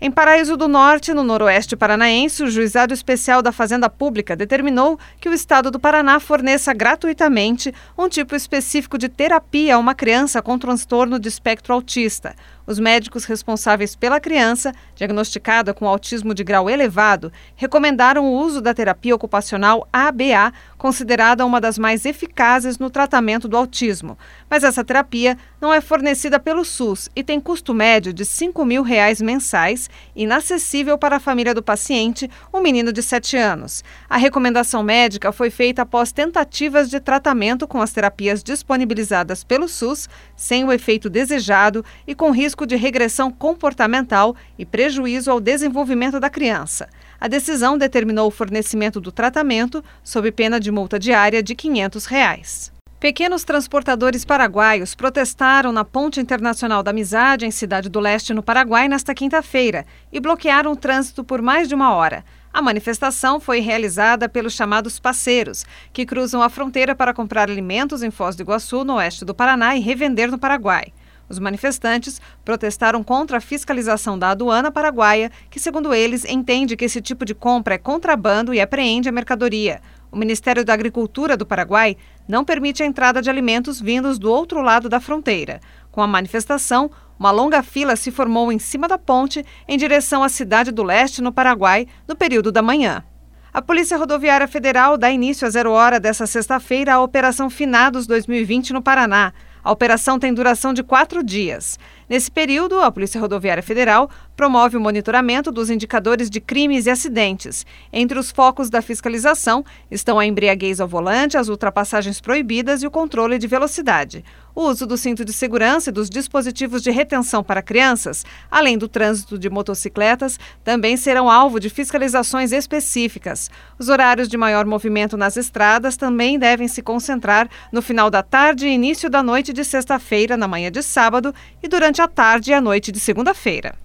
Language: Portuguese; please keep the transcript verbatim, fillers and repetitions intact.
Em Paraíso do Norte, no noroeste paranaense, o Juizado Especial da Fazenda Pública determinou que o Estado do Paraná forneça gratuitamente um tipo específico de terapia a uma criança com transtorno de espectro autista. Os médicos responsáveis pela criança, diagnosticada com autismo de grau elevado, recomendaram o uso da terapia ocupacional A B A, considerada uma das mais eficazes no tratamento do autismo. Mas essa terapia não é fornecida pelo SUS e tem custo médio de cinco mil reais mensais, inacessível para a família do paciente, um menino de sete anos. A recomendação médica foi feita após tentativas de tratamento com as terapias disponibilizadas pelo SUS, sem o efeito desejado e com risco de regressão comportamental e prejuízo ao desenvolvimento da criança. A decisão determinou o fornecimento do tratamento sob pena de multa diária de quinhentos reais. Pequenos transportadores paraguaios protestaram na Ponte Internacional da Amizade, em Cidade do Leste, no Paraguai, nesta quinta-feira, e bloquearam o trânsito por mais de uma hora. A manifestação foi realizada pelos chamados parceiros, que cruzam a fronteira para comprar alimentos em Foz do Iguaçu, no oeste do Paraná, e revender no Paraguai. Os manifestantes protestaram contra a fiscalização da aduana paraguaia, que, segundo eles, entende que esse tipo de compra é contrabando e apreende a mercadoria. O Ministério da Agricultura do Paraguai não permite a entrada de alimentos vindos do outro lado da fronteira. Com a manifestação, uma longa fila se formou em cima da ponte em direção à Cidade do Leste, no Paraguai, no período da manhã. A Polícia Rodoviária Federal dá início às zero hora desta sexta-feira à Operação Finados dois mil e vinte no Paraná. A operação tem duração de quatro dias. Nesse período, a Polícia Rodoviária Federal promove o monitoramento dos indicadores de crimes e acidentes. Entre os focos da fiscalização estão a embriaguez ao volante, as ultrapassagens proibidas e o controle de velocidade. O uso do cinto de segurança e dos dispositivos de retenção para crianças, além do trânsito de motocicletas, também serão alvo de fiscalizações específicas. Os horários de maior movimento nas estradas também devem se concentrar no final da tarde e início da noite de sexta-feira, na manhã de sábado e durante a tarde e a noite de segunda-feira.